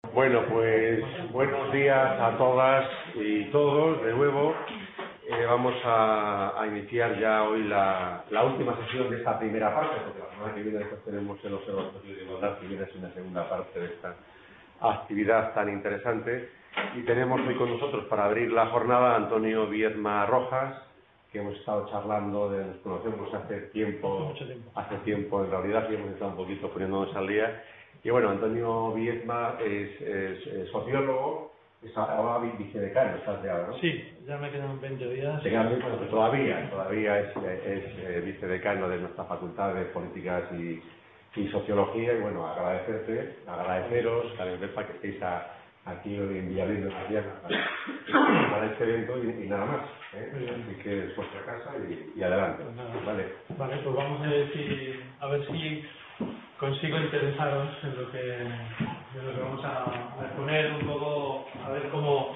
Bueno, pues buenos días a todas y todos de nuevo. Vamos a iniciar ya hoy la última sesión de esta primera parte, porque la semana que viene después tenemos el Observatorio de Igualdad, que viene a ser una segunda parte de esta actividad tan interesante. Y tenemos hoy con nosotros para abrir la jornada a Antonio Viedma Rojas, que hemos estado charlando, nos conocemos hace tiempo en realidad, y hemos estado un poquito poniéndonos al día. Y bueno, Antonio Viedma es sociólogo, es ahora vicedecano, ¿estás ya, no? Sí, ya me quedan 20 días. Todavía es vicedecano de nuestra Facultad de Políticas y Sociología. Y bueno, agradeceros, para que estéis aquí hoy en Villaverde de Mariana para este evento y nada más. Así que es vuestra casa y adelante. Pues vale, pues vamos a ver si consigo interesaros en lo que vamos a exponer un poco, a ver cómo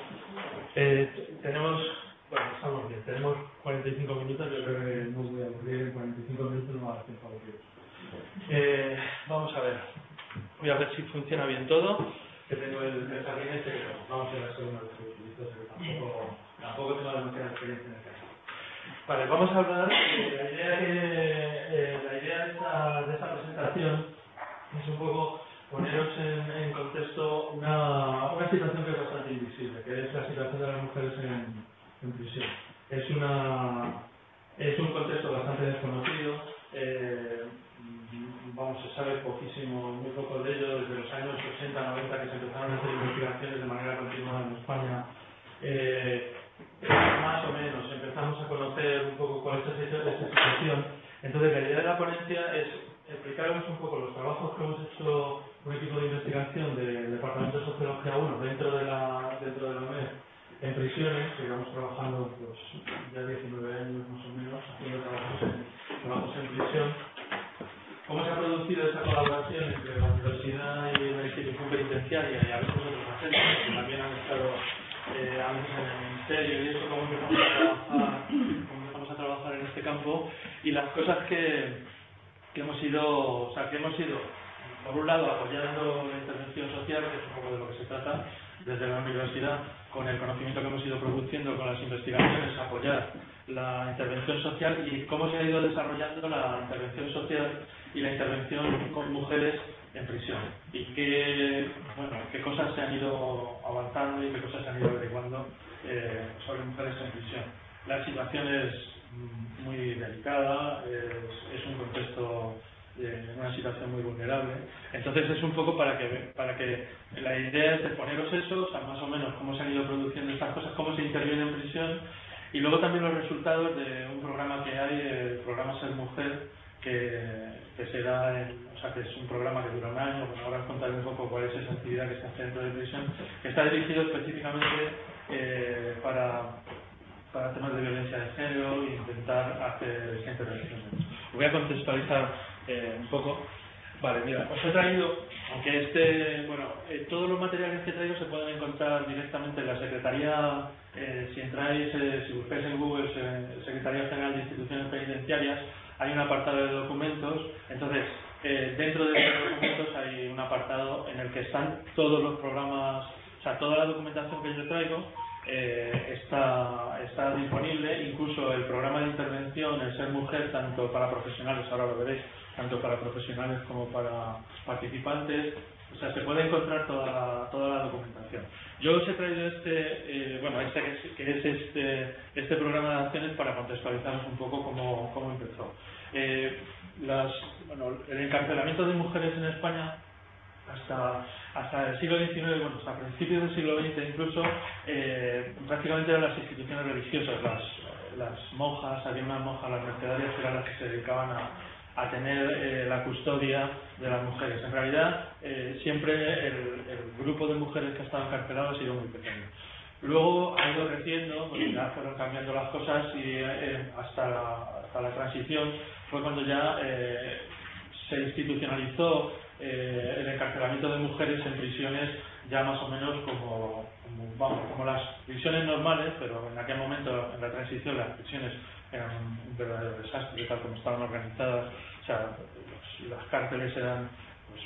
estamos bien, tenemos 45 minutos, yo creo que no voy a aburrir en 45 minutos, no va a dar tiempo a aburrir. Vamos a ver, voy a ver si funciona bien todo, que tengo el gabinete, pero vamos a ver la segunda vez que lo utilizo, tampoco tengo demasiada experiencia en el caso. Vale, vamos a hablar de la idea de esta presentación es un poco poneros en contexto una situación que es bastante invisible, que es la situación de las mujeres en prisión. Es un contexto bastante desconocido, se sabe poquísimo, muy poco de ello, desde los años 80-90 que se empezaron a hacer investigaciones de manera continuada en España. Más o menos empezamos a conocer un poco cuál es esta situación. Entonces la idea de la ponencia es explicaros un poco los trabajos que hemos hecho un equipo de investigación del Departamento de Sociología 1 dentro de la UNED en prisiones, que llevamos trabajando pues ya 19 años más o menos haciendo trabajos en prisión. ¿Cómo se ha producido esa colaboración entre la universidad y la institución penitenciaria y a veces otros agentes que también han estado antes en el ministerio y eso, cómo empezamos a trabajar en este campo y las cosas que hemos ido, por un lado, apoyando la intervención social, que es un poco de lo que se trata desde la universidad, con el conocimiento que hemos ido produciendo con las investigaciones, apoyar la intervención social y cómo se ha ido desarrollando la intervención social y la intervención con mujeres en prisión y qué cosas se han ido avanzando y qué cosas se han ido averiguando sobre mujeres en prisión. La situación es muy delicada, es un contexto en una situación muy vulnerable. Entonces es un poco para que la idea es de poneros eso, o sea, más o menos cómo se han ido produciendo estas cosas, cómo se interviene en prisión y luego también los resultados de un programa que hay, el programa Ser Mujer, que se da que es un programa que dura un año. Bueno, ahora os contaré un poco cuál es esa actividad que se hace dentro de prisión, que está dirigido específicamente para temas de violencia de género e intentar hacer esa intervención. Voy a contextualizar un poco. Vale, mira, os he traído, aunque todos los materiales que he traído se pueden encontrar directamente en la Secretaría, si buscáis en Google Secretaría General de Instituciones Penitenciarias, hay un apartado de documentos. Entonces, dentro de los documentos hay un apartado en el que están todos los programas, o sea, toda la documentación que yo traigo está disponible, incluso el programa de intervención, el Ser Mujer, tanto para profesionales, ahora lo veréis, tanto para profesionales como para participantes. O sea, se puede encontrar toda la documentación. Yo os he traído este programa de acciones para contextualizaros un poco cómo empezó. El encarcelamiento de mujeres en España hasta el siglo XIX, hasta principios del siglo XX incluso, prácticamente eran las instituciones religiosas, las monjas, había unas monjas, las mercedarias, que eran las que se dedicaban a tener la custodia de las mujeres. En realidad, siempre el grupo de mujeres que estaban encarceladas ha sido muy pequeño. Luego ha ido creciendo, porque ya fueron cambiando las cosas y hasta la transición fue cuando ya se institucionalizó el encarcelamiento de mujeres en prisiones ya más o menos como las prisiones normales, pero en aquel momento, en la transición, las prisiones eran un verdadero desastre, tal como estaban organizadas. O sea, las cárceles eran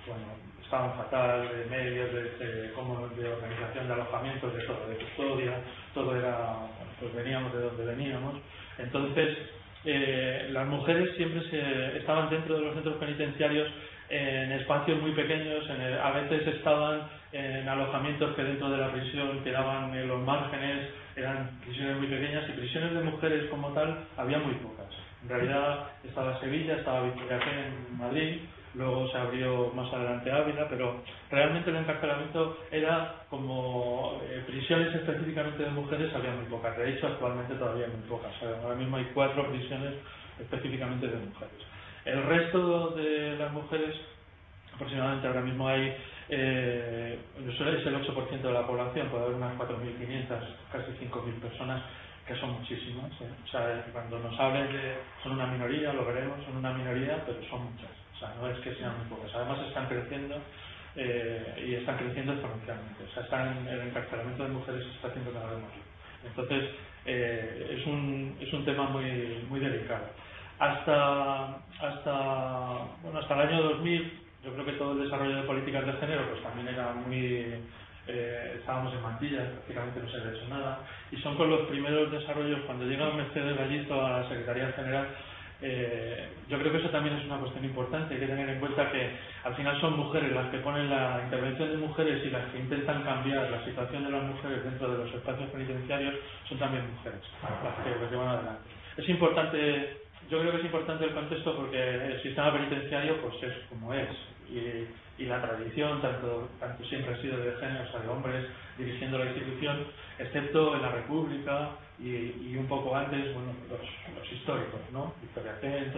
bueno, estaban fatal, de medios, de organización de alojamientos, de todo, de custodia, todo era, bueno, pues veníamos de donde veníamos. Entonces, las mujeres siempre estaban dentro de los centros penitenciarios en espacios muy pequeños, a veces estaban en alojamientos que dentro de la prisión quedaban en los márgenes, eran prisiones muy pequeñas, y prisiones de mujeres como tal había muy pocas. En realidad estaba Sevilla, estaba Victoria en Madrid, luego se abrió más adelante Ávila, pero realmente el encarcelamiento era como prisiones específicamente de mujeres había muy pocas. De hecho, actualmente todavía hay muy pocas. Ahora mismo hay 4 prisiones específicamente de mujeres. El resto de las mujeres, aproximadamente ahora mismo hay, es el 8% de la población, puede haber unas 4.500, casi 5.000 personas, que son muchísimas. O sea, cuando nos hablen son una minoría, lo veremos, son una minoría, pero son muchas. O sea, no es que sean muy pocas. Además están creciendo y están creciendo exponencialmente. O sea, el encarcelamiento de mujeres se está haciendo cada vez más. Entonces, es un tema muy, muy delicado. Hasta el año 2000, yo creo que todo el desarrollo de políticas de género pues también era muy... estábamos en mantillas, prácticamente no se había hecho nada, y son con los primeros desarrollos, cuando llega Mercedes Gallizo a la Secretaría General. Yo creo que eso también es una cuestión importante. Hay que tener en cuenta que al final son mujeres las que ponen la intervención de mujeres y las que intentan cambiar la situación de las mujeres dentro de los espacios penitenciarios, son también mujeres las que van adelante. Es importante, yo creo que es importante el contexto porque el sistema penitenciario pues es como es, y la tradición tanto siempre ha sido de género, o sea, de hombres dirigiendo la institución, excepto en la República y un poco antes, bueno, los históricos, ¿no? Victoria Penn,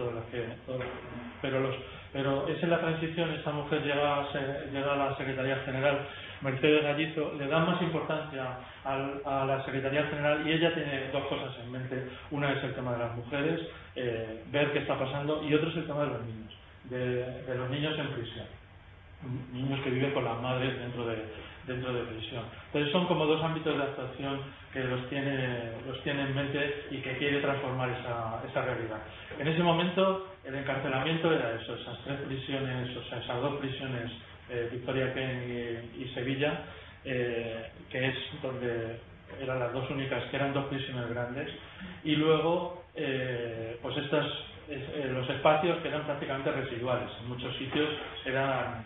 pero es en la transición. Esta mujer llega a la Secretaría General, Mercedes Gallizo, le da más importancia a la Secretaría General, y ella tiene 2 cosas en mente. Una es el tema de las mujeres, ver qué está pasando, y otro es el tema de los niños, de los niños en prisión, niños que viven con las madres dentro de prisión. Entonces son como 2 ámbitos de actuación que los tiene en mente y que quiere transformar esa realidad. En ese momento el encarcelamiento era eso, esas 3 prisiones, o sea, esas 2 prisiones, Victoria Penn y Sevilla, que es donde eran las 2 únicas, que eran 2 prisiones grandes, y luego pues los espacios que eran prácticamente residuales. En muchos sitios eran...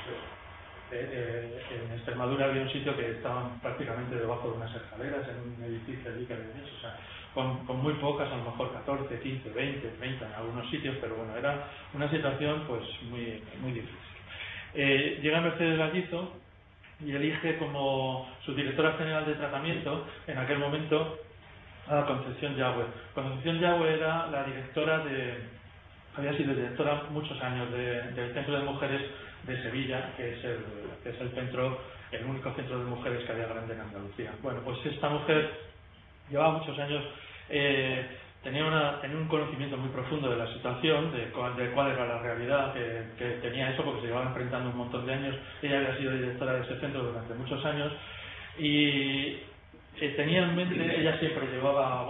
en Extremadura había un sitio que estaban prácticamente debajo de unas escaleras, en un edificio allí que había hecho, o sea, con muy pocas, a lo mejor 14, 15, 20, 30 en algunos sitios, pero bueno, era una situación pues muy, muy difícil. Llega Mercedes Gallizo y elige como su directora general de tratamiento en aquel momento a Concepción Yagüe. Concepción Yagüe era la directora había sido directora muchos años del Centro de Mujeres de Sevilla, que es el único centro de mujeres que había grande en Andalucía. Bueno, pues esta mujer llevaba muchos años, tenía un conocimiento muy profundo de la situación, de cuál era la realidad que tenía eso, porque se llevaba enfrentando un montón de años. Ella había sido directora de ese centro durante muchos años, y tenía en mente, ella siempre llevaba,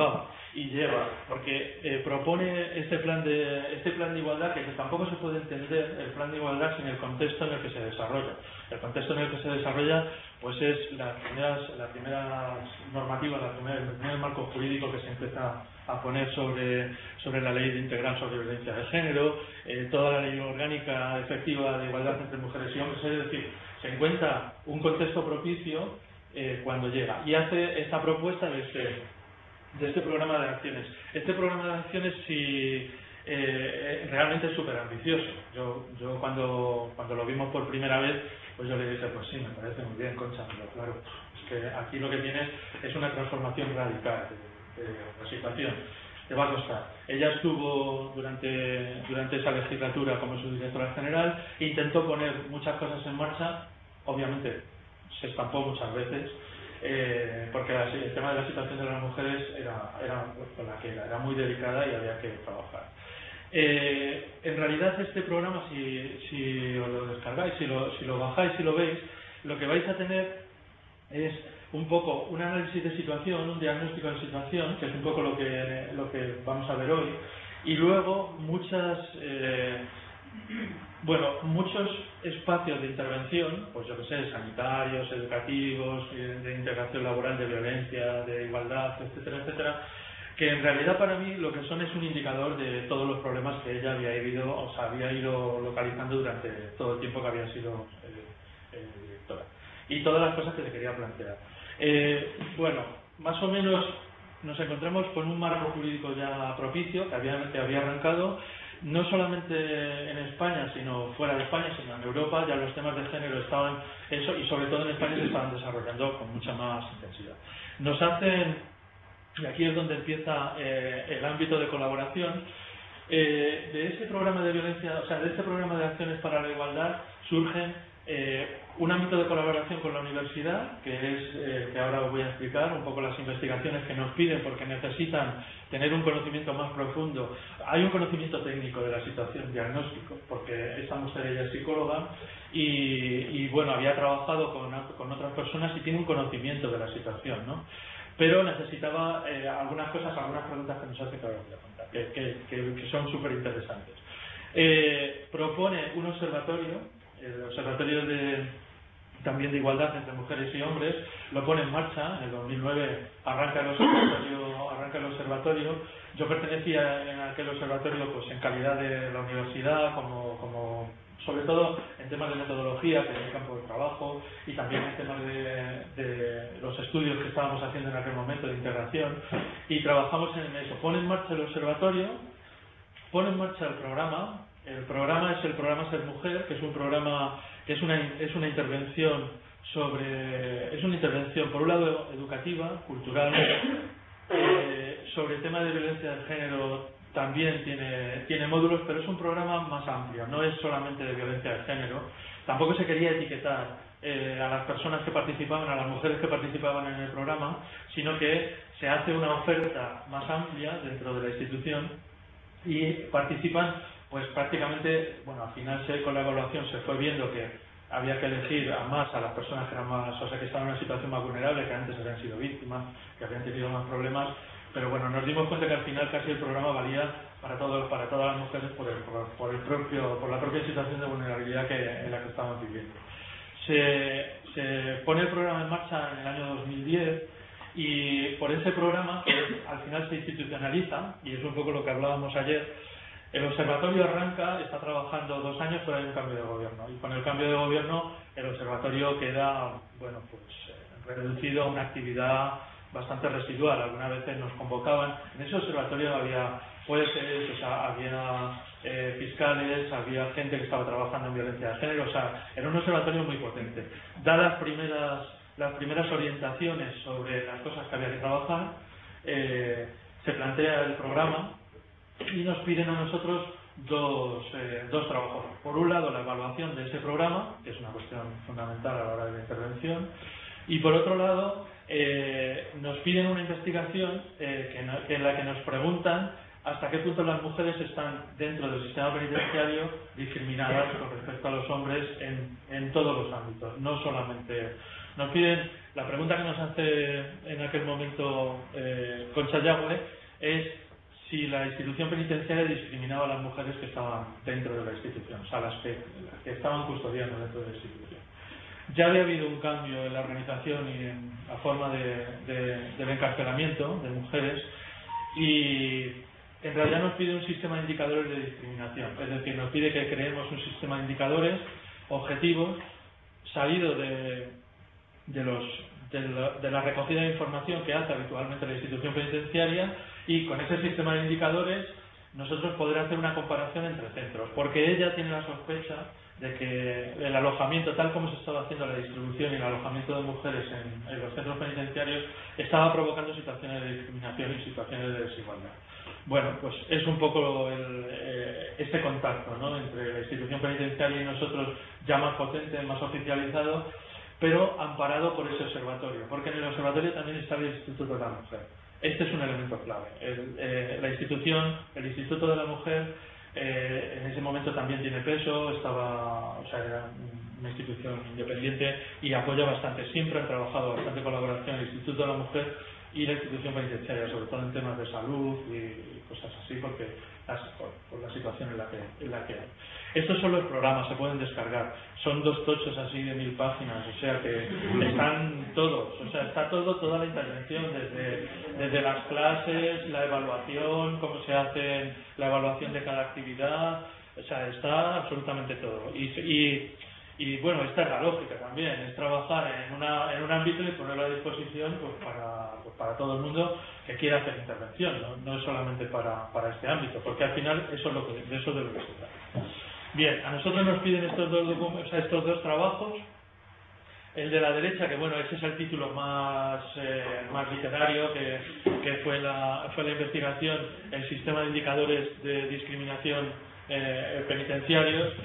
porque propone este plan de igualdad, que tampoco se puede entender el plan de igualdad sin el contexto en el que se desarrolla. El contexto en el que se desarrolla pues es las primeras normativas, el primer marco jurídico que se empieza a poner sobre la ley integral sobre violencia de género, toda la ley orgánica efectiva de igualdad entre mujeres y hombres. Es decir, se encuentra un contexto propicio cuando llega y hace esta propuesta de este programa de acciones. Este programa de acciones realmente es súper ambicioso. Yo cuando lo vimos por primera vez, pues yo le dije, pues sí, me parece muy bien, Concha, pero claro, es que aquí lo que tienes es una transformación radical de la situación. Te va a costar. Ella estuvo durante esa legislatura como su directora general, intentó poner muchas cosas en marcha, obviamente se estampó muchas veces, porque el tema de la situación de las mujeres era muy delicada y había que trabajar. En realidad este programa, si os lo descargáis, si lo bajáis y lo veis, lo que vais a tener es un poco un análisis de situación, un diagnóstico de situación, que es un poco lo que vamos a ver hoy, y luego muchas Bueno, muchos espacios de intervención, pues yo que sé, sanitarios, educativos, de integración laboral, de violencia, de igualdad, etcétera, etcétera, que en realidad para mí lo que son es un indicador de todos los problemas que ella había ido localizando durante todo el tiempo que había sido directora. Y todas las cosas que se quería plantear. Bueno, más o menos nos encontramos con un marco jurídico ya propicio que había arrancado, no solamente en España, sino fuera de España, sino en Europa. Ya los temas de género estaban, y sobre todo en España, se estaban desarrollando con mucha más intensidad. Nos hacen, y aquí es donde empieza el ámbito de colaboración, de ese programa de violencia, o sea, de este programa de acciones para la igualdad, surgen un ámbito de colaboración con la universidad, que es que ahora os voy a explicar un poco las investigaciones que nos piden, porque necesitan tener un conocimiento más profundo. Hay un conocimiento técnico de la situación, diagnóstico, porque esta mujer ella es psicóloga y bueno, había trabajado con otras personas y tiene un conocimiento de la situación, ¿no? Pero necesitaba algunas preguntas que nos hace que ahora voy a contar, que son súper interesantes. Propone un observatorio, el observatorio también de igualdad entre mujeres y hombres, lo pone en marcha. En el 2009 arranca el observatorio. Yo pertenecía en aquel observatorio pues en calidad de la universidad, como sobre todo en temas de metodología, que es el campo de trabajo, y también en temas de los estudios que estábamos haciendo en aquel momento de integración, y trabajamos en eso. Pone en marcha el observatorio, pone en marcha el programa. El programa es el programa Ser Mujer, que es un programa que es una intervención por un lado educativa, cultural, sobre el tema de violencia de género. También tiene módulos, pero es un programa más amplio, no es solamente de violencia de género. Tampoco se quería etiquetar a las personas que participaban, a las mujeres que participaban en el programa, sino que se hace una oferta más amplia dentro de la institución y participan, pues prácticamente, bueno, al final con la evaluación se fue viendo que había que elegir a las personas que eran más, o sea, que estaban en una situación más vulnerable, que antes habían sido víctimas, que habían tenido más problemas. Pero bueno, nos dimos cuenta que al final casi el programa valía para todas las mujeres por la propia situación de vulnerabilidad en la que estaban viviendo. Se pone el programa en marcha en el año 2010 y por ese programa al final se institucionaliza, y es un poco lo que hablábamos ayer. El observatorio está trabajando 2 años, pero hay un cambio de gobierno, y con el cambio de gobierno el observatorio queda, bueno, pues reducido a una actividad bastante residual. Algunas veces nos convocaban. En ese observatorio había jueces, o sea, había fiscales, había gente que estaba trabajando en violencia de género, o sea, era un observatorio muy potente. Dadas las primeras orientaciones sobre las cosas que había que trabajar, se plantea el programa y nos piden a nosotros dos trabajos. Por un lado, la evaluación de ese programa, que es una cuestión fundamental a la hora de la intervención, y por otro lado, nos piden una investigación en la que nos preguntan hasta qué punto las mujeres están dentro del sistema penitenciario discriminadas con respecto a los hombres en todos los ámbitos, no solamente. Nos piden, la pregunta que nos hace en aquel momento Concha Yagüe es si la institución penitenciaria discriminaba a las mujeres que estaban dentro de la institución, o sea, las que estaban custodiando dentro de la institución. Ya había habido un cambio en la organización y en la forma del encarcelamiento de mujeres, y en realidad nos pide un sistema de indicadores de discriminación, es decir, nos pide que creemos un sistema de indicadores objetivos salido de la recogida de información que hace habitualmente la institución penitenciaria, y con ese sistema de indicadores nosotros poder hacer una comparación entre centros, porque ella tiene la sospecha de que el alojamiento, tal como se estaba haciendo la distribución y el alojamiento de mujeres en los centros penitenciarios, estaba provocando situaciones de discriminación y situaciones de desigualdad. Bueno, pues es un poco este contacto, ¿no?, entre la institución penitenciaria y nosotros, ya más potente, más oficializado, pero amparado por ese observatorio, porque en el observatorio también está el Instituto de la Mujer. Este es un elemento clave. El Instituto de la Mujer en ese momento también tiene peso, era una institución independiente y apoya bastante. Siempre han trabajado bastante colaboración el Instituto de la Mujer y la institución penitenciaria, sobre todo en temas de salud y cosas así, porque por la situación en la que hay. Estos son los programas, se pueden descargar. Son 2 tochos así de 1000 páginas, o sea que están todos, o sea, está toda la intervención, desde las clases, la evaluación, cómo se hace la evaluación de cada actividad, o sea, está absolutamente todo. Y bueno, esta es la lógica también, es trabajar en un ámbito y ponerlo a disposición pues para todo el mundo que quiera hacer intervención, no es solamente para este ámbito, porque al final eso es de eso de lo que se trata. Bien, a nosotros nos piden estos dos trabajos. El de la derecha, que bueno, ese es el título más literario, que fue la investigación, el sistema de indicadores de discriminación penitenciarios.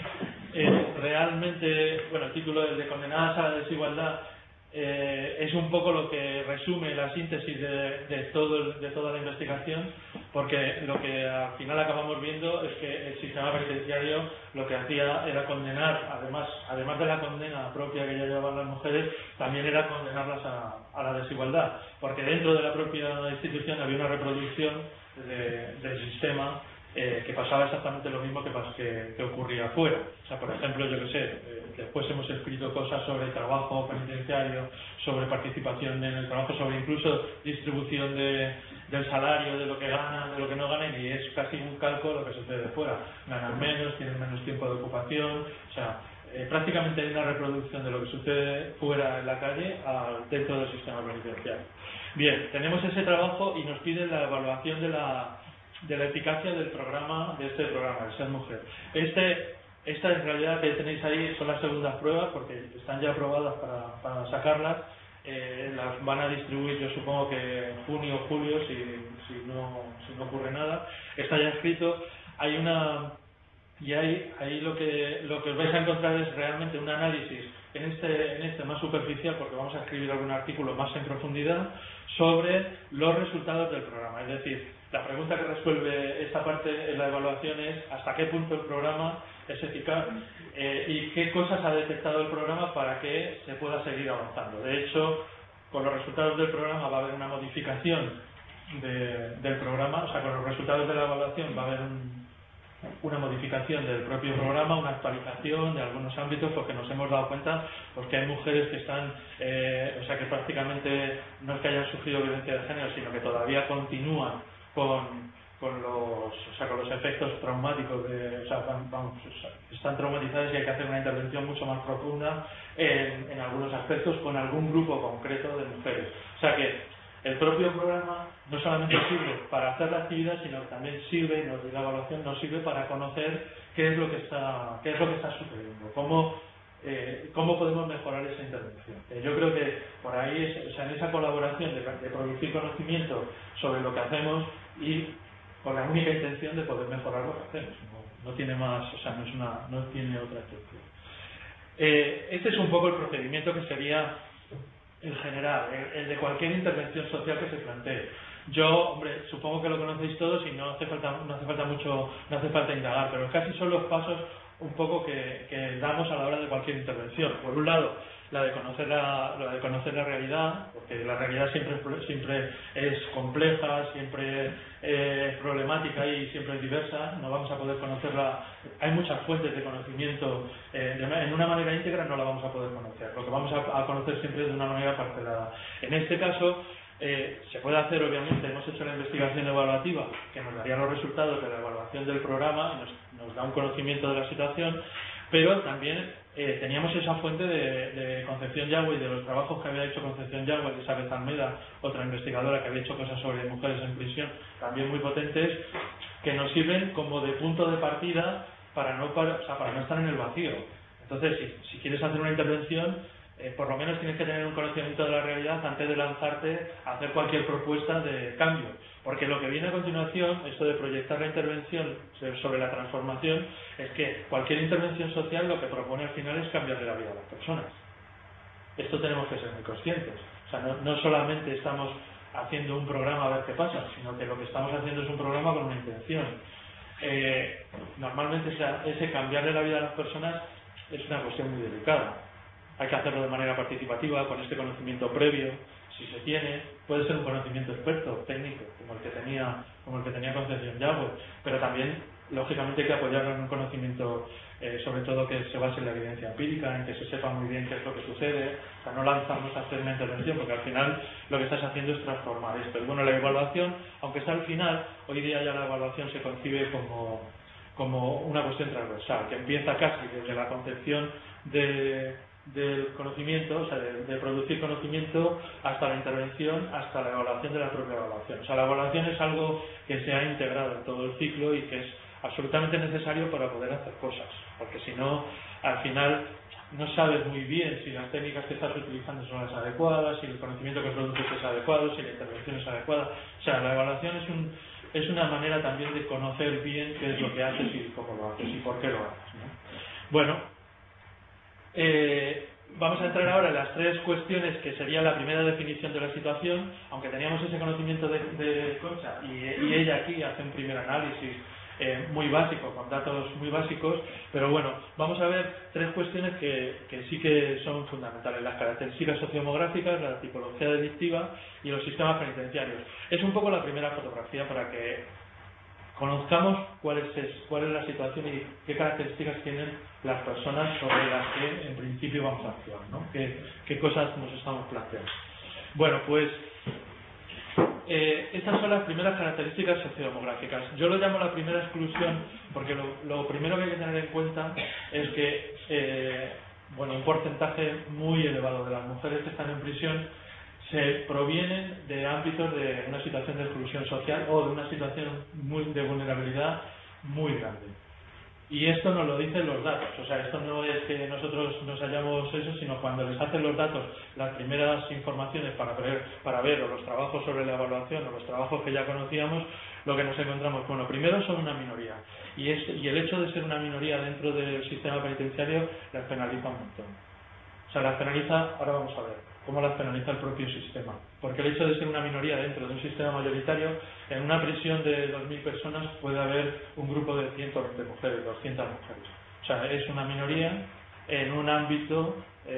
Realmente, bueno, el título de Condenadas a la desigualdad es un poco lo que resume la síntesis de toda la investigación, porque lo que al final acabamos viendo es que el sistema penitenciario lo que hacía era condenar, además de la condena propia que ya llevaban las mujeres, también era condenarlas a la desigualdad, porque dentro de la propia institución había una reproducción del sistema que pasaba exactamente lo mismo que ocurría afuera. O sea, por ejemplo, yo que sé, después hemos escrito cosas sobre el trabajo penitenciario, sobre participación en el trabajo, sobre incluso distribución del salario, de lo que ganan, de lo que no ganan, y es casi un calco lo que sucede fuera. Ganan menos, tienen menos tiempo de ocupación, o sea, prácticamente hay una reproducción de lo que sucede fuera en la calle dentro del sistema penitenciario. Bien, tenemos ese trabajo y nos piden la evaluación de la eficacia del programa, de Ser Mujer. Esta en realidad que tenéis ahí son las segundas pruebas, porque están ya aprobadas para sacarlas. Las van a distribuir, yo supongo que en junio o julio, si no ocurre nada. Está ya escrito. Y ahí lo que os vais a encontrar es realmente un análisis en este más superficial, porque vamos a escribir algún artículo más en profundidad sobre los resultados del programa. Es decir, la pregunta que resuelve esta parte en la evaluación es hasta qué punto el programa es eficaz y qué cosas ha detectado el programa para que se pueda seguir avanzando. De hecho, con los resultados del programa va a haber una modificación del programa, o sea, con los resultados de la evaluación va a haber una modificación del propio programa, una actualización de algunos ámbitos, porque nos hemos dado cuenta porque hay mujeres que están, o sea, que prácticamente no es que hayan sufrido violencia de género, sino que todavía continúan con los efectos traumáticos, están traumatizadas y hay que hacer una intervención mucho más profunda en algunos aspectos con algún grupo concreto de mujeres. O sea que el propio programa no solamente sirve para hacer la actividad, sino que también sirve, la evaluación nos sirve para conocer qué es lo que está sucediendo, cómo podemos mejorar esa intervención. Yo creo que por ahí, en esa colaboración de producir conocimiento sobre lo que hacemos y con la única intención de poder mejorar lo que hacemos. No tiene más, o sea, no tiene otra intención. Este es un poco el procedimiento que sería en general, el de cualquier intervención social que se plantee. Yo, hombre, supongo que lo conocéis todos y no hace falta indagar, pero casi son los pasos un poco que damos a la hora de cualquier intervención. Por un lado, la de conocer la realidad, porque la realidad siempre es compleja, siempre es problemática y siempre es diversa. No vamos a poder conocerla. Hay muchas fuentes de conocimiento. En una manera íntegra no la vamos a poder conocer. Lo que vamos a conocer siempre es de una manera parcelada. En este caso, se puede hacer, obviamente, hemos hecho la investigación evaluativa que nos daría los resultados de la evaluación del programa, nos da un conocimiento de la situación, pero también teníamos esa fuente de Concepción Yagüe, de los trabajos que había hecho Concepción Yagüe, Elizabeth Almeida, otra investigadora que había hecho cosas sobre mujeres en prisión, también muy potentes, que nos sirven como de punto de partida para no estar en el vacío. Entonces, si quieres hacer una intervención, por lo menos tienes que tener un conocimiento de la realidad antes de lanzarte a hacer cualquier propuesta de cambio, porque lo que viene a continuación, esto de proyectar la intervención sobre la transformación, es que cualquier intervención social lo que propone al final es cambiarle la vida a las personas. Esto tenemos que ser muy conscientes. O sea, no solamente estamos haciendo un programa a ver qué pasa, sino que lo que estamos haciendo es un programa con una intención. Normalmente ese cambiarle la vida a las personas es una cuestión muy delicada. Hay que hacerlo de manera participativa, con este conocimiento previo, si se tiene, puede ser un conocimiento experto, técnico, como el que tenía Concepción Llagüe, pero también, lógicamente, hay que apoyarlo en un conocimiento, sobre todo que se base en la evidencia empírica, en que se sepa muy bien qué es lo que sucede, o sea, no lanzarnos a hacer una intervención, porque al final lo que estás haciendo es transformar esto. Y bueno, la evaluación, aunque está al final, hoy día ya la evaluación se concibe como una cuestión transversal, que empieza casi desde la concepción del conocimiento, o sea, de producir conocimiento, hasta la intervención, hasta la evaluación de la propia evaluación. O sea, la evaluación es algo que se ha integrado en todo el ciclo y que es absolutamente necesario para poder hacer cosas, porque si no, al final no sabes muy bien si las técnicas que estás utilizando son las adecuadas, si el conocimiento que produces es adecuado, si la intervención es adecuada. O sea, la evaluación es una manera también de conocer bien qué es lo que haces y cómo lo haces y por qué lo haces, ¿no? Bueno, vamos a entrar ahora en las tres cuestiones que sería la primera definición de la situación, aunque teníamos ese conocimiento de Concha y ella aquí hace un primer análisis muy básico, con datos muy básicos, pero bueno, vamos a ver tres cuestiones que sí que son fundamentales: las características sociodemográficas, la tipología delictiva y los sistemas penitenciarios. Es un poco la primera fotografía para que conozcamos cuál es la situación y qué características tienen las personas sobre las que en principio vamos a actuar, ¿no? ¿Qué cosas nos estamos planteando? Bueno, pues estas son las primeras características sociodemográficas. Yo lo llamo la primera exclusión porque lo primero que hay que tener en cuenta es que un porcentaje muy elevado de las mujeres que están en prisión se provienen de ámbitos de una situación de exclusión social o de una situación de vulnerabilidad muy grande. Y esto nos lo dicen los datos, o sea, esto no es que nosotros nos hayamos eso, sino cuando les hacen los datos las primeras informaciones para ver o los trabajos sobre la evaluación o los trabajos que ya conocíamos, lo que nos encontramos, bueno, primero son una minoría y el hecho de ser una minoría dentro del sistema penitenciario las penaliza un montón. O sea, las penaliza, ahora vamos a ver cómo las penaliza el propio sistema, porque el hecho de ser una minoría dentro de un sistema mayoritario, en una prisión de 2.000 personas puede haber un grupo de 120 mujeres, 200 mujeres. O sea, es una minoría en un ámbito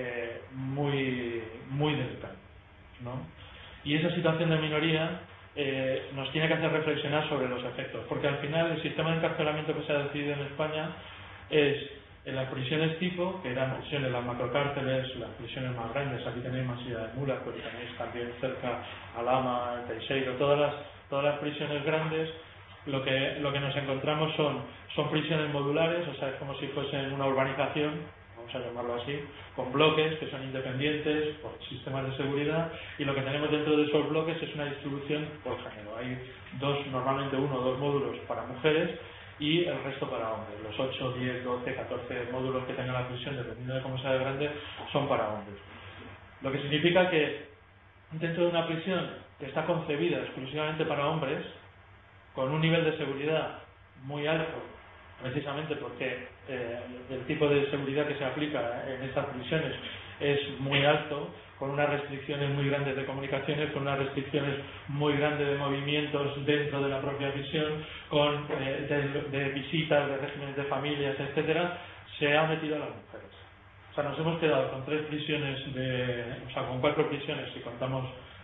muy delicado, ¿no? Y esa situación de minoría nos tiene que hacer reflexionar sobre los efectos, porque al final el sistema de encarcelamiento que se ha decidido en España es en las prisiones tipo, que eran prisiones, las macrocárceles, las prisiones más grandes. Aquí tenéis Masía de Mulas, pero tenéis también cerca Alhama, Teixeiro, todas las prisiones grandes. Lo que nos encontramos son prisiones modulares, o sea, es como si fuesen una urbanización, vamos a llamarlo así, con bloques que son independientes por sistemas de seguridad, y lo que tenemos dentro de esos bloques es una distribución por género. Hay normalmente 1 o 2 módulos para mujeres y el resto para hombres. Los 8, 10, 12, 14 módulos que tenga la prisión, dependiendo de cómo sea de grande, son para hombres. Lo que significa que dentro de una prisión que está concebida exclusivamente para hombres, con un nivel de seguridad muy alto, precisamente porque el tipo de seguridad que se aplica en estas prisiones es muy alto, con unas restricciones muy grandes de comunicaciones, con unas restricciones muy grandes de movimientos dentro de la propia prisión, con de visitas, de regímenes de familias, etcétera, se ha metido a las mujeres. O sea, nos hemos quedado con 3 prisiones con 4 prisiones si contamos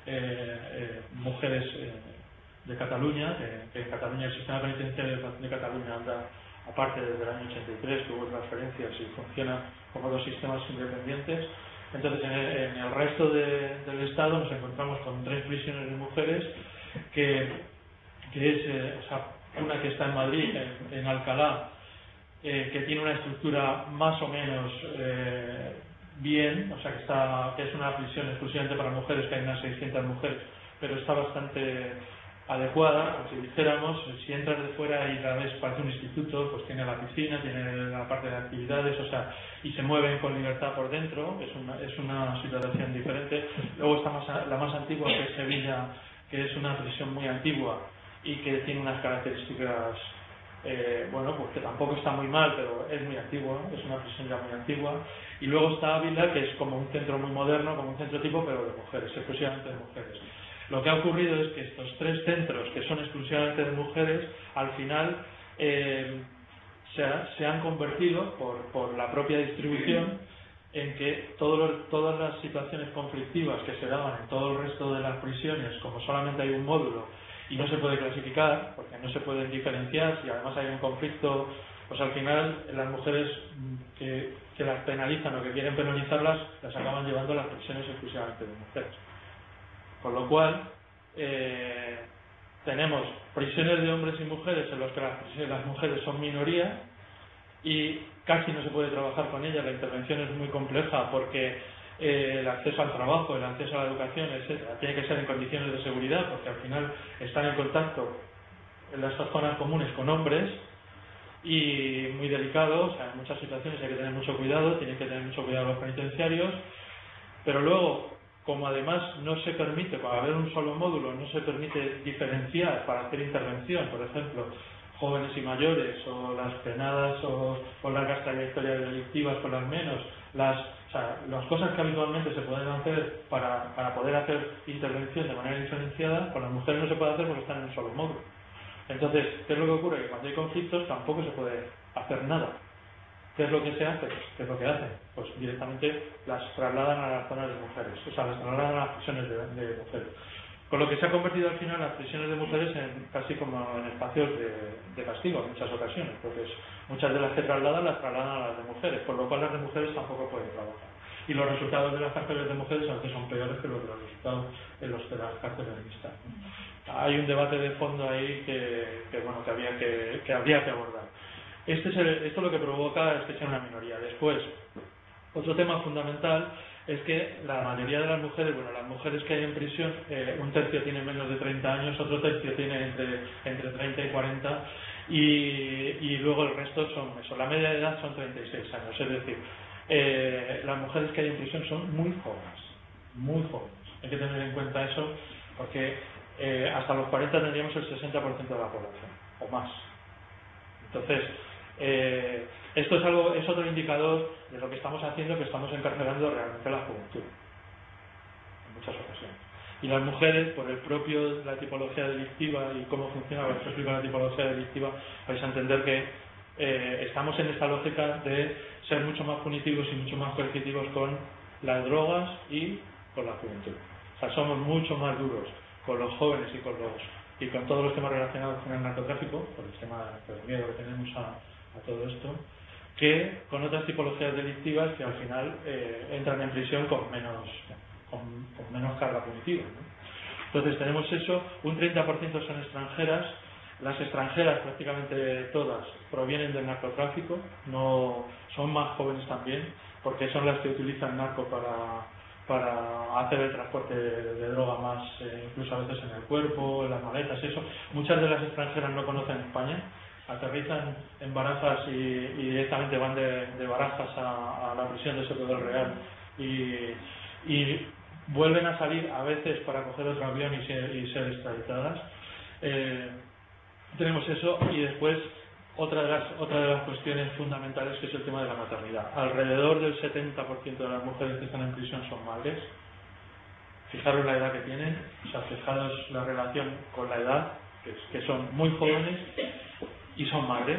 mujeres de Cataluña, que en Cataluña el sistema penitenciario de Cataluña anda aparte desde el año 83, tuvo transferencias y funciona como 2 sistemas independientes. Entonces, en el resto del Estado nos encontramos con 3 prisiones de mujeres, que es una que está en Madrid, en Alcalá, que tiene una estructura más o menos bien, o sea, que es una prisión exclusivamente para mujeres, que hay unas 600 mujeres, pero está bastante adecuada, como si dijéramos. Si entras de fuera y la ves, parece un instituto, pues tiene la piscina, tiene la parte de actividades, o sea, y se mueven con libertad por dentro, es una situación diferente. Luego está la más antigua, que es Sevilla, que es una prisión muy antigua y que tiene unas características, pues que tampoco está muy mal, pero es muy antigua, es una prisión ya muy antigua. Y luego está Ávila, que es como un centro muy moderno, como un centro tipo, pero de mujeres, exclusivamente de mujeres. Lo que ha ocurrido es que estos 3 centros, que son exclusivamente de mujeres, al final se han convertido, por la propia distribución, en que todas las situaciones conflictivas que se daban en todo el resto de las prisiones, como solamente hay un módulo y no se puede clasificar, porque no se pueden diferenciar, y además hay un conflicto, pues al final las mujeres que las penalizan o que quieren penalizarlas, las acaban llevando a las prisiones exclusivamente de mujeres. Con lo cual, tenemos prisiones de hombres y mujeres en los que las mujeres son minoría y casi no se puede trabajar con ellas, la intervención es muy compleja porque el acceso al trabajo, el acceso a la educación, etcétera, tiene que ser en condiciones de seguridad, porque al final están en contacto en las zonas comunes con hombres y muy delicado, o sea, en muchas situaciones hay que tener mucho cuidado, tienen que tener mucho cuidado los penitenciarios, pero luego, como además no se permite, para haber un solo módulo, no se permite diferenciar para hacer intervención, por ejemplo, jóvenes y mayores, o las penadas o largas trayectorias delictivas con las menos, las cosas que habitualmente se pueden hacer para poder hacer intervención de manera diferenciada, con las mujeres no se puede hacer porque están en un solo módulo. Entonces, ¿qué es lo que ocurre? Que cuando hay conflictos tampoco se puede hacer nada. ¿Qué es lo que se hace? ¿Qué es lo que hacen? Pues directamente las trasladan a las zonas de mujeres, o sea, las trasladan a las prisiones de mujeres. Con lo que se ha convertido al final las prisiones de mujeres en casi como en espacios de castigo en muchas ocasiones, porque muchas de las que trasladan las trasladan a las de mujeres, por lo cual las de mujeres tampoco pueden trabajar. Y los resultados de las cárceles de mujeres a veces son peores que los de los resultados en los de las cárceles mixtas. Hay un debate de fondo ahí que habría que abordar. Esto lo que provoca es que sea una minoría. Después, otro tema fundamental es que la mayoría de las mujeres que hay en prisión, un tercio tiene menos de 30 años, otro tercio tiene entre 30 y 40, y luego el resto son eso. La media de edad son 36 años, es decir, las mujeres que hay en prisión son muy jóvenes, muy jóvenes. Hay que tener en cuenta eso, porque hasta los 40 tendríamos el 60% de la población, o más. Entonces, esto es otro indicador de lo que estamos haciendo, que estamos encarcelando realmente a la juventud, en muchas ocasiones. Y las mujeres, por la tipología delictiva y cómo funciona, os explico la tipología delictiva, vais a entender que estamos en esta lógica de ser mucho más punitivos y mucho más coercitivos con las drogas y con la juventud. O sea, somos mucho más duros con los jóvenes y con todos los temas relacionados con el narcotráfico, por el tema del miedo que tenemos a todo esto, que con otras tipologías delictivas que al final entran en prisión con menos carga punitiva, ¿no? Entonces tenemos eso, un 30% son extranjeras. Las extranjeras, prácticamente todas, provienen del narcotráfico, no son más jóvenes también, porque son las que utilizan narco para hacer el transporte de droga más, incluso a veces en el cuerpo, en las maletas, eso. Muchas de las extranjeras no conocen España, aterrizan en Barajas y directamente van de Barajas a la prisión de Soto del Real y vuelven a salir a veces para coger otro avión y ser extraditadas. Tenemos eso, y después otra de las cuestiones fundamentales, que es el tema de la maternidad. Alrededor del 70% de las mujeres que están en prisión son madres. Fijaros la edad que tienen, o sea, fijaros la relación con la edad, que son muy jóvenes y son madres.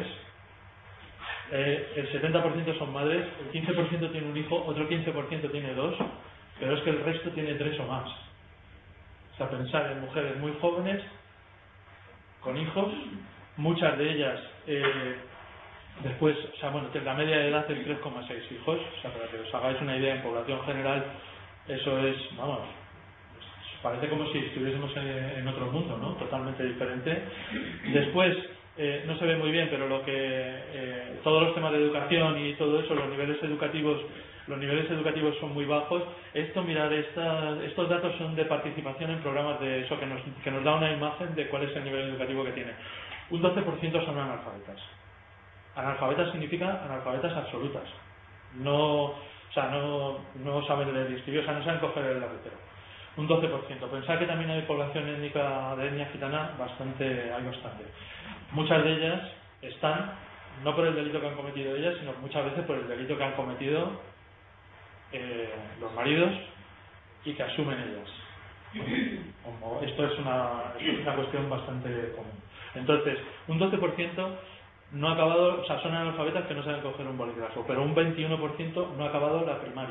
El 70% son madres, el 15% tiene un hijo, otro 15% tiene dos, pero es que el resto tiene 3 o más. O sea, pensar en mujeres muy jóvenes con hijos, muchas de ellas después, o sea, bueno, la media de edad es 3,6 hijos, o sea, para que os hagáis una idea, en población general eso es, vamos, parece como si estuviésemos en otro mundo, ¿no? Totalmente diferente. Después, no se ve muy bien, pero todos los temas de educación y todo eso, los niveles educativos son muy bajos. Mirad, estos datos son de participación en programas de eso, que nos da una imagen de cuál es el nivel educativo que tiene. Un 12% son analfabetas. Analfabetas significa analfabetas absolutas. No saben leer y escribir, o sea, no saben coger el lapicero. Un 12%. Pensad que también hay población étnica de etnia gitana hay bastante. Muchas de ellas están, no por el delito que han cometido ellas, sino muchas veces por el delito que han cometido los maridos y que asumen ellas. Esto es una cuestión bastante común. Entonces, un 12% no ha acabado, o sea, son analfabetas que no saben coger un bolígrafo, pero un 21% no ha acabado la primaria.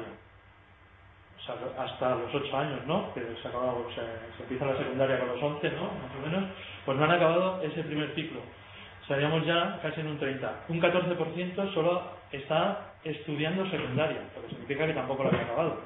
O sea, hasta los 8 años, ¿no? Que se empieza la secundaria con los 11, ¿no? Más o menos, pues no han acabado ese primer ciclo. Estaríamos ya casi en un 30%. Un 14% solo está estudiando secundaria, lo que significa que tampoco lo había acabado.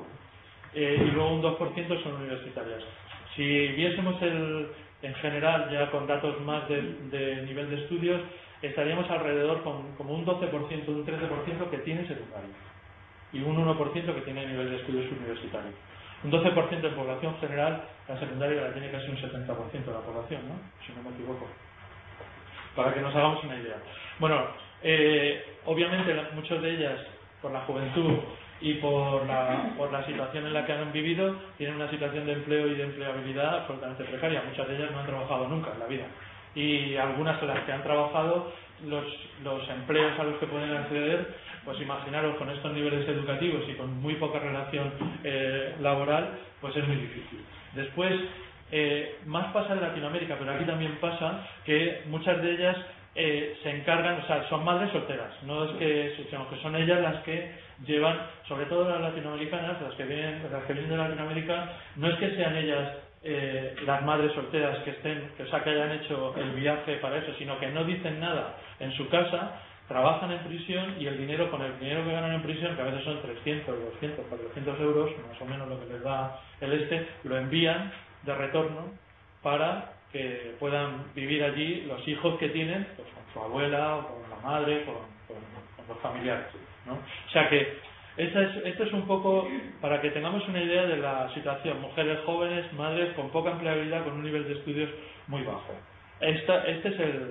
Y luego un 2% son universitarias. Si viésemos en general, ya con datos más de nivel de estudios, estaríamos alrededor con como un 12%, un 13% que tiene secundaria y un 1% que tiene nivel de estudios universitarios. Un 12% de población general, la secundaria la tiene casi un 70% de la población, ¿no? Si no me equivoco. Para que nos hagamos una idea. Bueno, obviamente muchas de ellas, por la juventud y por la situación en la que han vivido, tienen una situación de empleo y de empleabilidad absolutamente precaria. Muchas de ellas no han trabajado nunca en la vida. Y algunas de las que han trabajado, los empleos a los que pueden acceder, pues imaginaros con estos niveles educativos y con muy poca relación laboral, pues es muy difícil. Después, más pasa en Latinoamérica, pero aquí también pasa que muchas de ellas se encargan, o sea, son madres solteras, no es que, sino que son ellas las que llevan, sobre todo las latinoamericanas, las que vienen de Latinoamérica, no es que sean ellas las madres solteras que hayan hecho el viaje para eso, sino que no dicen nada en su casa, trabajan en prisión y con el dinero que ganan en prisión, que a veces son 300, 200, 400 euros, más o menos lo que les da lo envían de retorno para que puedan vivir allí los hijos que tienen, pues con su abuela, o con la madre, con los familiares, ¿no? O sea que esto es un poco para que tengamos una idea de la situación. Mujeres jóvenes, madres con poca empleabilidad, con un nivel de estudios muy bajo. Esta es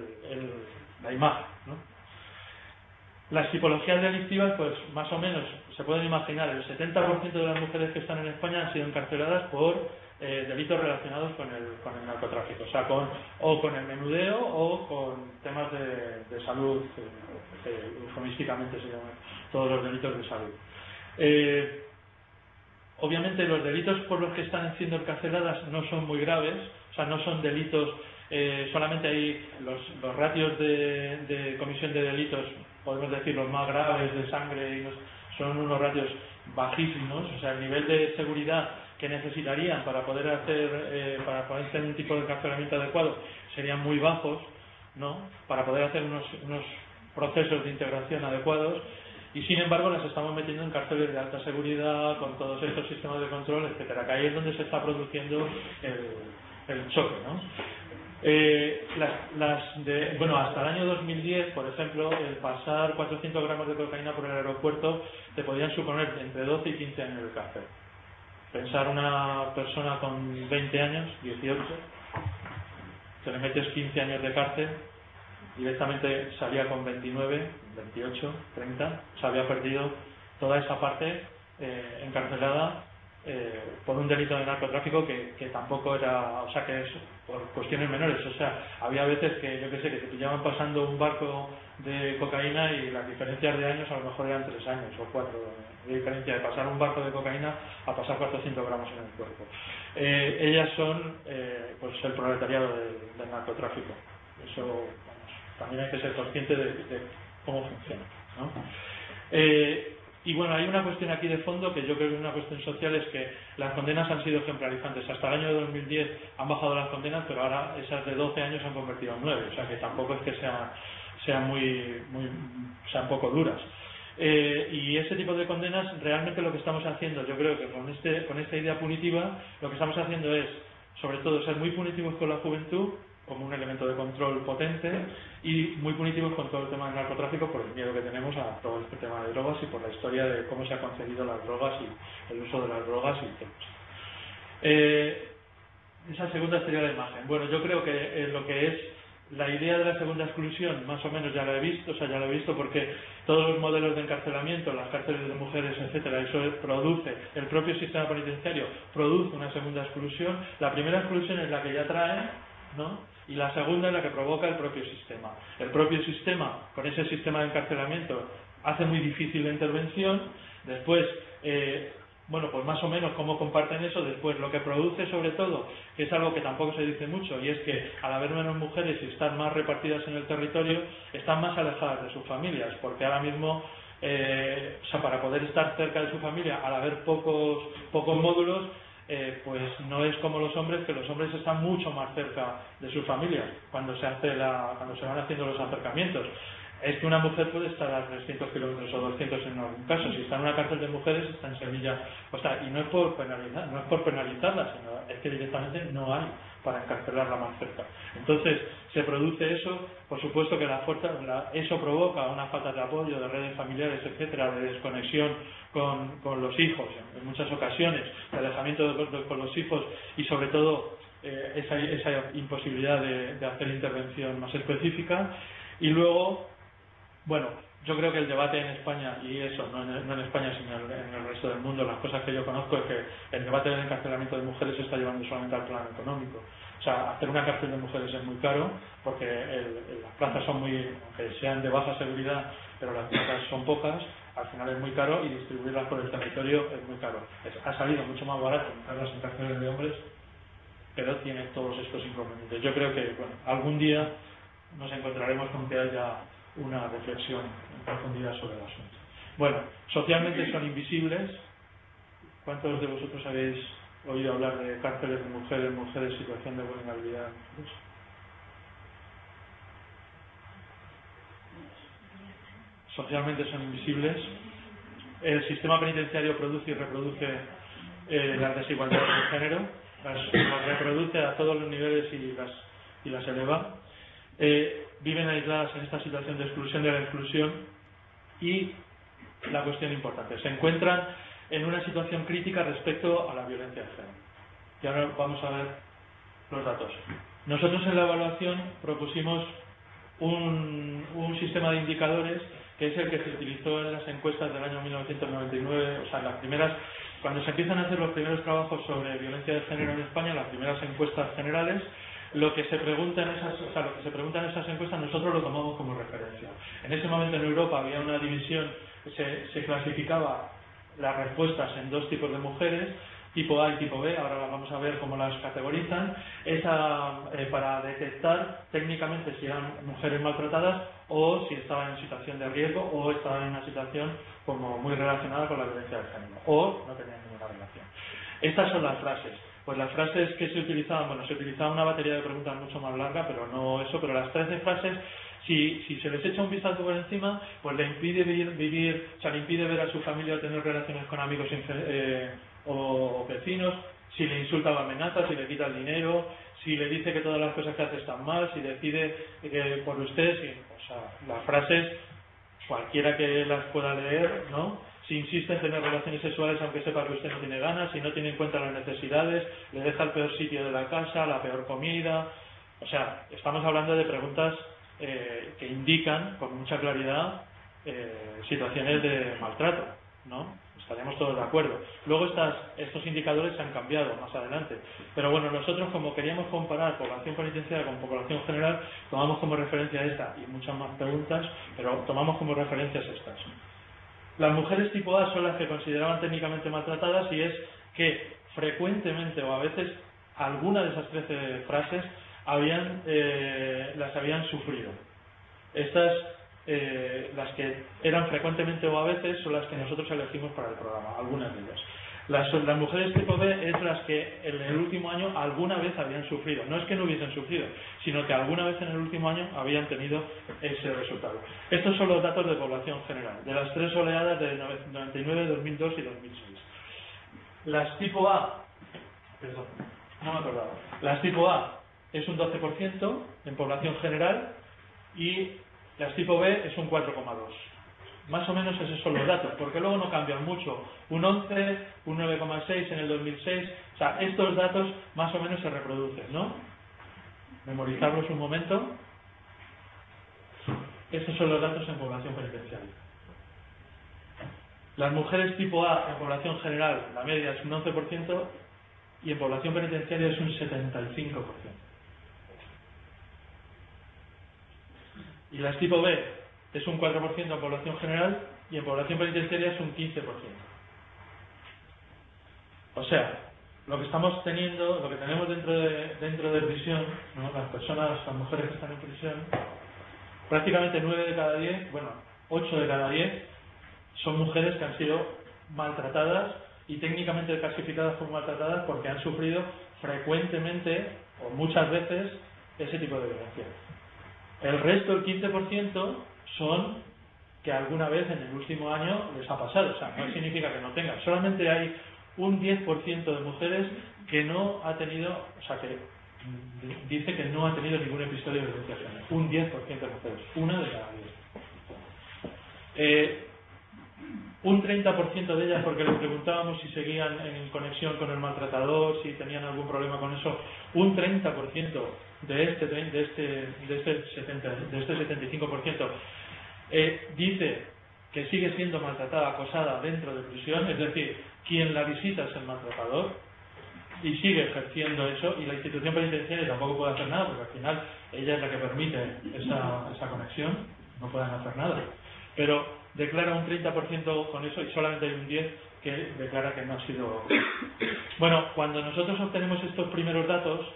la imagen, ¿no? Las tipologías delictivas, pues más o menos se pueden imaginar, el 70% de las mujeres que están en España han sido encarceladas por delitos relacionados con el narcotráfico, o sea, con el menudeo o con temas de salud, eufemísticamente se llaman todos los delitos de salud. Obviamente los delitos por los que están siendo encarceladas no son muy graves, o sea, no son delitos, solamente hay los ratios de comisión de delitos, podemos decir los más graves de sangre, son unos ratios bajísimos, o sea, el nivel de seguridad que necesitarían para poder hacer un tipo de encarcelamiento adecuado serían muy bajos, ¿no? Para poder hacer unos procesos de integración adecuados, y sin embargo las estamos metiendo en cárceles de alta seguridad con todos estos sistemas de control, etcétera, que ahí es donde se está produciendo el choque, ¿no? Hasta el año 2010, por ejemplo, el pasar 400 gramos de cocaína por el aeropuerto te podían suponer entre 12 y 15 años de cárcel. Pensar una persona con 20 años, 18, que le metes 15 años de cárcel, directamente salía con 29, 28, 30, se había perdido toda esa parte encarcelada por un delito de narcotráfico que tampoco era, o sea, que es por cuestiones menores, o sea, había veces que, yo qué sé, que te pillaban pasando un barco de cocaína y las diferencias de años a lo mejor eran 3 años o 4, de diferencia de pasar un barco de cocaína a pasar 400 gramos en el cuerpo. Ellas son pues el proletariado del narcotráfico. Eso, vamos, también hay que ser consciente de cómo funciona, ¿no? Y bueno, hay una cuestión aquí de fondo que yo creo que es una cuestión social, es que las condenas han sido ejemplarizantes. Hasta el año 2010 han bajado las condenas, pero ahora esas de 12 años se han convertido en 9, o sea que tampoco es que sean sean poco duras. Y ese tipo de condenas, realmente lo que estamos haciendo, yo creo que con esta idea punitiva, lo que estamos haciendo es, sobre todo, ser muy punitivos con la juventud, como un elemento de control potente, y muy punitivos con todo el tema del narcotráfico por el miedo que tenemos a todo este tema de drogas y por la historia de cómo se han concebido las drogas y el uso de las drogas y todo. Esa segunda sería la imagen. Bueno, yo creo que lo que es la idea de la segunda exclusión, más o menos ya la he visto, porque todos los modelos de encarcelamiento, las cárceles de mujeres, etcétera, eso produce, el propio sistema penitenciario produce una segunda exclusión. La primera exclusión es la que ya trae, ¿no? Y la segunda es la que provoca el propio sistema. El propio sistema, con ese sistema de encarcelamiento, hace muy difícil la intervención. Después, bueno, pues más o menos cómo comparten eso. Después, lo que produce sobre todo, que es algo que tampoco se dice mucho, y es que al haber menos mujeres y estar más repartidas en el territorio, están más alejadas de sus familias, porque ahora mismo, o sea, para poder estar cerca de su familia, al haber pocos módulos, pues no es como los hombres, que los hombres están mucho más cerca de sus familias cuando se van haciendo los acercamientos. Es que una mujer puede estar a 300 kilómetros o 200 en algún caso. Si está en una cárcel de mujeres, está en Sevilla. O sea, y no es por penalizarla, sino es que directamente no hay para encarcelarla más cerca. Entonces, se produce eso. Por supuesto que eso provoca una falta de apoyo, de redes familiares, etcétera, de desconexión con los hijos, en muchas ocasiones, de alejamiento con los hijos y, sobre todo, esa imposibilidad de hacer intervención más específica. Y luego, bueno, yo creo que el debate en España, y eso, no en España sino en el resto del mundo, las cosas que yo conozco, es que el debate del encarcelamiento de mujeres se está llevando solamente al plano económico. O sea, hacer una cárcel de mujeres es muy caro, porque las plazas son aunque sean de baja seguridad, pero las plazas son pocas, al final es muy caro, y distribuirlas por el territorio es muy caro. Ha salido mucho más barato montarlas en cárceles de hombres, pero tiene todos estos inconvenientes. Yo creo que, bueno, algún día nos encontraremos con que haya una reflexión en profundidad sobre el asunto. Bueno, socialmente son invisibles. ¿Cuántos de vosotros habéis oído hablar de cárceles de mujeres, mujeres, situación de vulnerabilidad? Socialmente son invisibles. El sistema penitenciario produce y reproduce las desigualdades de género, las reproduce a todos los niveles y las eleva. Viven aisladas en esta situación de exclusión de la exclusión, y la cuestión importante, se encuentran en una situación crítica respecto a la violencia de género. Y ahora vamos a ver los datos. Nosotros en la evaluación propusimos un sistema de indicadores que es el que se utilizó en las encuestas del año 1999, o sea, las primeras, cuando se empiezan a hacer los primeros trabajos sobre violencia de género en España, las primeras encuestas generales. Lo que se pregunta en esas encuestas, nosotros lo tomamos como referencia. En ese momento en Europa había una división, se clasificaba las respuestas en dos tipos de mujeres, tipo A y tipo B. Ahora vamos a ver cómo las categorizan. Para detectar técnicamente si eran mujeres maltratadas o si estaban en situación de riesgo o estaban en una situación como muy relacionada con la violencia de género o no tenían ninguna relación. Estas son las frases. Pues las frases que se utilizaban, se utilizaba una batería de preguntas mucho más larga, pero las 13 frases, si se les echa un vistazo por encima, pues le impide vivir, o sea, le impide ver a su familia o tener relaciones con amigos o vecinos, si le insulta o amenaza, si le quita el dinero, si le dice que todas las cosas que hace están mal, si decide por usted, o sea, las frases, cualquiera que las pueda leer, ¿no? Si insiste en tener relaciones sexuales aunque sepa que usted no tiene ganas, si no tiene en cuenta las necesidades, le deja el peor sitio de la casa, la peor comida. O sea, estamos hablando de preguntas que indican con mucha claridad situaciones de maltrato, ¿no? Estaríamos todos de acuerdo. Luego estos indicadores se han cambiado más adelante. Pero bueno, nosotros, como queríamos comparar población penitenciaria con población general, tomamos como referencia esta y muchas más preguntas, pero tomamos como referencias estas. Las mujeres tipo A son las que consideraban técnicamente maltratadas, y es que frecuentemente o a veces alguna de esas 13 frases las habían sufrido. Estas, las que eran frecuentemente o a veces, son las que nosotros elegimos para el programa, algunas de ellas. Las mujeres tipo B es las que en el último año alguna vez habían sufrido. No es que no hubiesen sufrido, sino que alguna vez en el último año habían tenido ese resultado. Estos son los datos de población general, de las 3 oleadas de 99, 2002 y 2006. Las tipo A, perdón, no me acordaba. Las tipo A es un 12% en población general, y las tipo B es un 4,2%. Más o menos esos son los datos, porque luego no cambian mucho. Un 11, un 9,6 en el 2006. O sea, estos datos más o menos se reproducen, ¿no? Memorizarlos un momento. Estos son los datos en población penitenciaria. Las mujeres tipo A en población general, la media es un 11%, y en población penitenciaria es un 75%. Y las tipo B es un 4% en población general, y en población penitenciaria es un 15%. O sea, lo que estamos teniendo, lo que tenemos dentro de prisión, ¿no? Las mujeres que están en prisión, prácticamente 9 de cada 10, bueno, 8 de cada 10 son mujeres que han sido maltratadas y técnicamente clasificadas como maltratadas porque han sufrido frecuentemente o muchas veces ese tipo de violencia. El resto, el 15%, son que alguna vez en el último año les ha pasado. O sea, no significa que no tengan. Solamente hay un 10% de mujeres que no ha tenido, o sea, que dice que no ha tenido ningún episodio de violencia de género. Un 10% de mujeres. Una de cada 10. Un 30% de ellas, porque les preguntábamos si seguían en conexión con el maltratador, si tenían algún problema con eso, un 30% de este 75% dice que sigue siendo maltratada, acosada dentro de prisión, es decir, quien la visita es el maltratador y sigue ejerciendo eso, y la institución penitenciaria tampoco puede hacer nada, porque al final ella es la que permite esa conexión, no pueden hacer nada. Pero declara un 30% con eso y solamente hay un 10% que declara que no ha sido. Bueno, cuando nosotros obtenemos estos primeros datos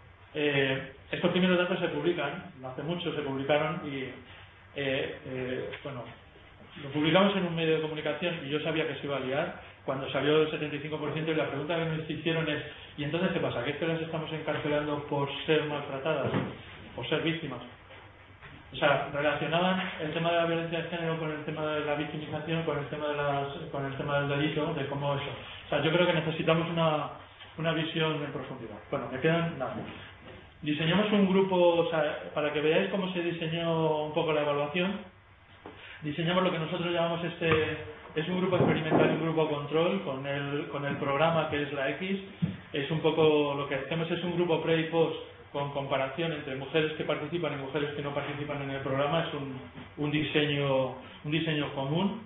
se publican, no hace mucho se publicaron y bueno, lo publicamos en un medio de comunicación y yo sabía que se iba a liar cuando salió el 75% y la pregunta que nos hicieron es: ¿y entonces qué pasa? ¿Que es que las estamos encarcelando por ser maltratadas, por ser víctimas? O sea, relacionaban el tema de la violencia de género con el tema de la victimización, con el tema del delito, de cómo eso. O sea, yo creo que necesitamos una visión en profundidad. Bueno, me quedan nada. Diseñamos un grupo, o sea, para que veáis cómo se diseñó un poco la evaluación. Diseñamos lo que nosotros llamamos es un grupo experimental y un grupo control con el programa que es la X. Es un poco lo que hacemos, es un grupo pre y post con comparación entre mujeres que participan y mujeres que no participan en el programa. Es un diseño común.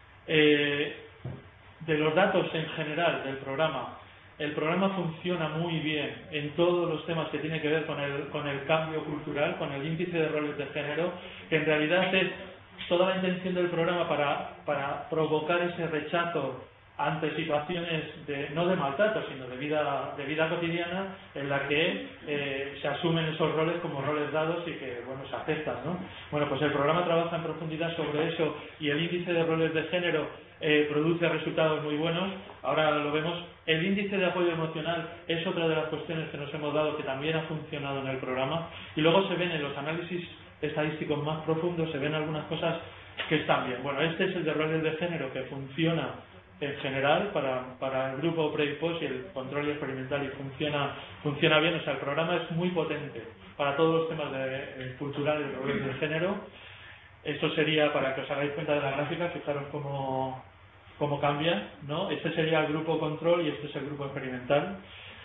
De los datos en general del programa, el programa funciona muy bien en todos los temas que tienen que ver con el cambio cultural, con el índice de roles de género, que en realidad es toda la intención del programa para provocar ese rechazo ante situaciones no de maltrato, sino de vida cotidiana, en la que se asumen esos roles como roles dados y que, bueno, se aceptan, ¿no? Bueno, pues el programa trabaja en profundidad sobre eso y el índice de roles de género produce resultados muy buenos. Ahora lo vemos. El índice de apoyo emocional es otra de las cuestiones que nos hemos dado, que también ha funcionado en el programa. Y luego se ven en los análisis estadísticos más profundos, se ven algunas cosas que están bien. Bueno, este es el de roles de género, que funciona en general para el grupo pre y post y el control experimental, y funciona bien. O sea, el programa es muy potente para todos los temas culturales de roles de género. Esto sería, para que os hagáis cuenta de la gráfica, fijaros cómo cambia, ¿no? Este sería el grupo control y este es el grupo experimental.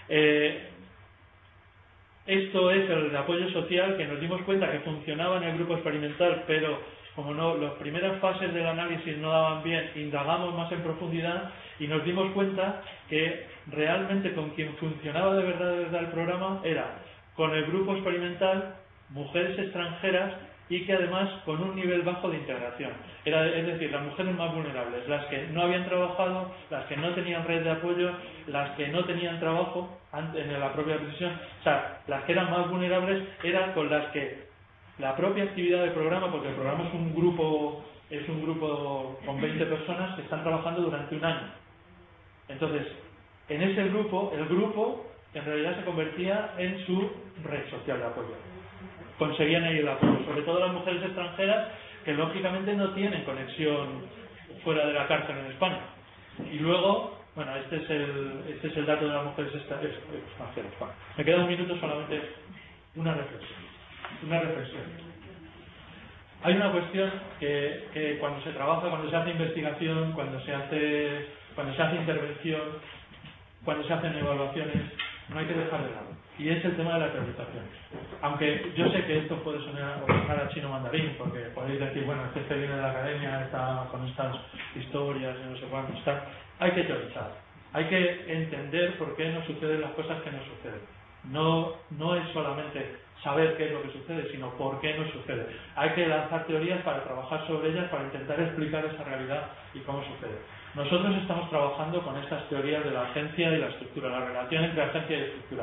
Esto es el de apoyo social, que nos dimos cuenta que funcionaba en el grupo experimental, pero como no, las primeras fases del análisis no daban bien, indagamos más en profundidad y nos dimos cuenta que realmente con quien funcionaba de verdad el programa era con el grupo experimental, mujeres extranjeras, y que además con un nivel bajo de integración. Es decir, las mujeres más vulnerables, las que no habían trabajado, las que no tenían red de apoyo, las que no tenían trabajo en la propia prisión. O sea, las que eran más vulnerables eran con las que la propia actividad del programa, porque el programa es un grupo con 20 personas que están trabajando durante un año. Entonces, en ese grupo, el grupo en realidad se convertía en su red social de apoyo. Conseguían ahí el apoyo, sobre todo las mujeres extranjeras, que lógicamente no tienen conexión fuera de la cárcel en España. Y luego, bueno, este es el dato de las mujeres extranjeras. Bueno, me queda un minuto, solamente una reflexión. Hay una cuestión que cuando se trabaja, cuando se hace investigación, cuando se hace intervención, cuando se hacen evaluaciones, no hay que dejar de lado. Y es el tema de la priorización. Aunque yo sé que esto puede sonar a chino mandarín, porque podéis decir, bueno, este viene de la academia, está con estas historias y no sé cuánto está. Hay que teorizar. Hay que entender por qué nos suceden las cosas que nos suceden. No es solamente saber qué es lo que sucede, sino por qué no sucede. Hay que lanzar teorías para trabajar sobre ellas, para intentar explicar esa realidad y cómo sucede. Nosotros estamos trabajando con estas teorías de la agencia y la estructura, la relación entre agencia y estructura.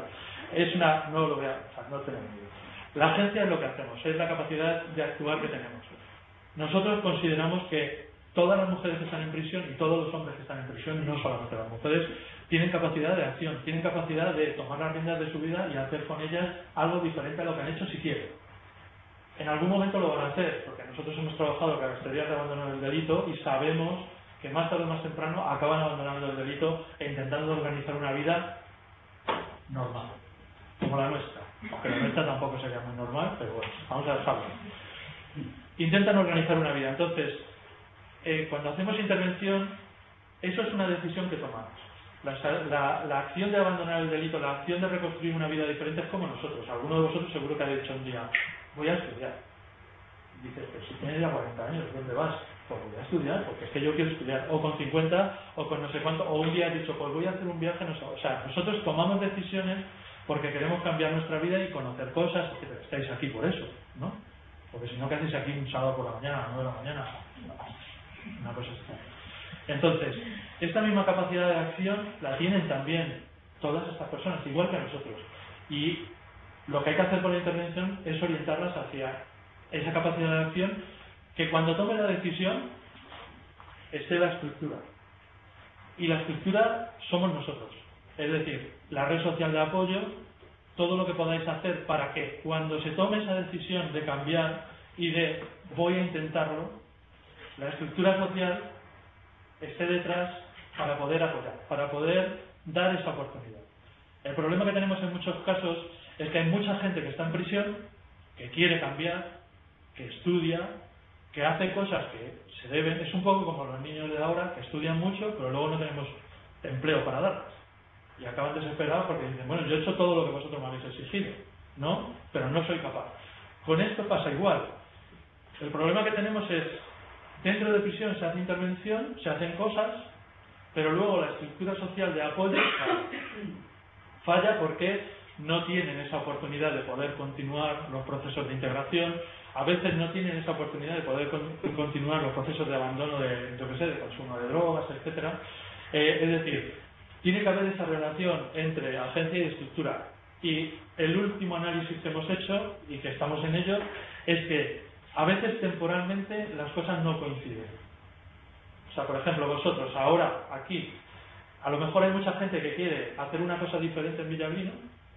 No tenemos miedo. La agencia es lo que hacemos, es la capacidad de actuar que tenemos. Nosotros consideramos que todas las mujeres que están en prisión y todos los hombres que están en prisión, no solamente las mujeres, tienen capacidad de acción, tienen capacidad de tomar las riendas de su vida y hacer con ellas algo diferente a lo que han hecho si quieren. En algún momento lo van a hacer, porque nosotros hemos trabajado con las teorías de abandonar el delito y sabemos que más tarde o más temprano acaban abandonando el delito e intentando organizar una vida normal, como la nuestra. Aunque la nuestra tampoco sería muy normal, pero bueno, vamos a dejarlo. Intentan organizar una vida. Entonces, cuando hacemos intervención, eso es una decisión que tomamos. La acción de abandonar el delito, la acción de reconstruir una vida diferente es como nosotros. Alguno de vosotros seguro que ha dicho un día, voy a estudiar. Dices, pero si tienes ya 40 años, ¿dónde vas? Pues voy a estudiar, porque es que yo quiero estudiar. O con 50, o con no sé cuánto. O un día has dicho, pues voy a hacer un viaje, no sé. O sea, nosotros tomamos decisiones porque queremos cambiar nuestra vida y conocer cosas, etc. Estáis aquí por eso, ¿no? Porque si no, ¿qué hacéis aquí un sábado por la mañana, a las 9 de la mañana? Una cosa extraña. Entonces, esta misma capacidad de acción la tienen también todas estas personas, igual que nosotros. Y lo que hay que hacer con la intervención es orientarlas hacia esa capacidad de acción, que cuando tome la decisión esté la estructura. Y la estructura somos nosotros. Es decir, la red social de apoyo, todo lo que podáis hacer para que cuando se tome esa decisión de cambiar y de voy a intentarlo, la estructura social esté detrás para poder apoyar, para poder dar esa oportunidad. El problema que tenemos en muchos casos es que hay mucha gente que está en prisión, que quiere cambiar, que estudia, que hace cosas que se deben. Es un poco como los niños de ahora, que estudian mucho, pero luego no tenemos empleo para darlas. Y acaban desesperados porque dicen, bueno, yo he hecho todo lo que vosotros me habéis exigido, ¿no? Pero no soy capaz. Con esto pasa igual. El problema que tenemos es, dentro de prisión se hace intervención, se hacen cosas, pero luego la estructura social de apoyo falla porque no tienen esa oportunidad de poder continuar los procesos de integración, a veces no tienen esa oportunidad de poder continuar los procesos de abandono de consumo de drogas, etcétera. Es decir, tiene que haber esa relación entre agencia y estructura. Y el último análisis que hemos hecho, y que estamos en ello, es que a veces temporalmente las cosas no coinciden. O sea, por ejemplo, vosotros ahora, aquí, a lo mejor hay mucha gente que quiere hacer una cosa diferente en Villablino,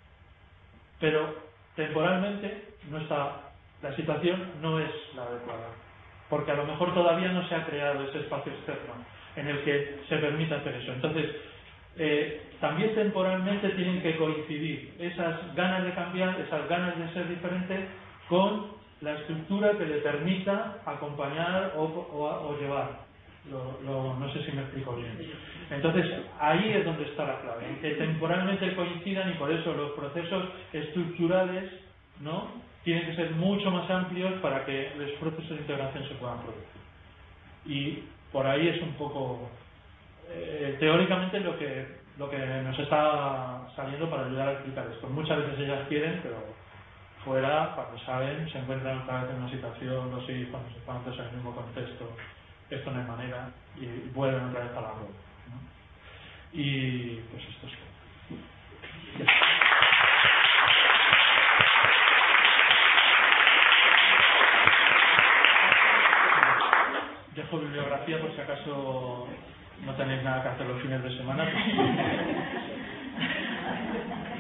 pero temporalmente la situación no es la adecuada. Porque a lo mejor todavía no se ha creado ese espacio externo en el que se permita hacer eso. Entonces, también temporalmente tienen que coincidir esas ganas de cambiar, esas ganas de ser diferente con la estructura que le permita acompañar o llevar. No sé si me explico bien. Entonces, ahí es donde está la clave, en que temporalmente coincidan, y por eso los procesos estructurales, ¿no?, tienen que ser mucho más amplios para que los procesos de integración se puedan producir. Y por ahí es un poco teóricamente lo que nos está saliendo para ayudar a explicar esto. Muchas veces ellas quieren, pero fuera, cuando saben, se encuentran otra vez en una situación, los hijos, no sé cuántos, en el mismo contexto, esto no hay manera, y vuelven otra vez a la rueda, ¿no? Y pues esto es todo. Dejo bibliografía por si acaso no tenéis nada que hacer los fines de semana.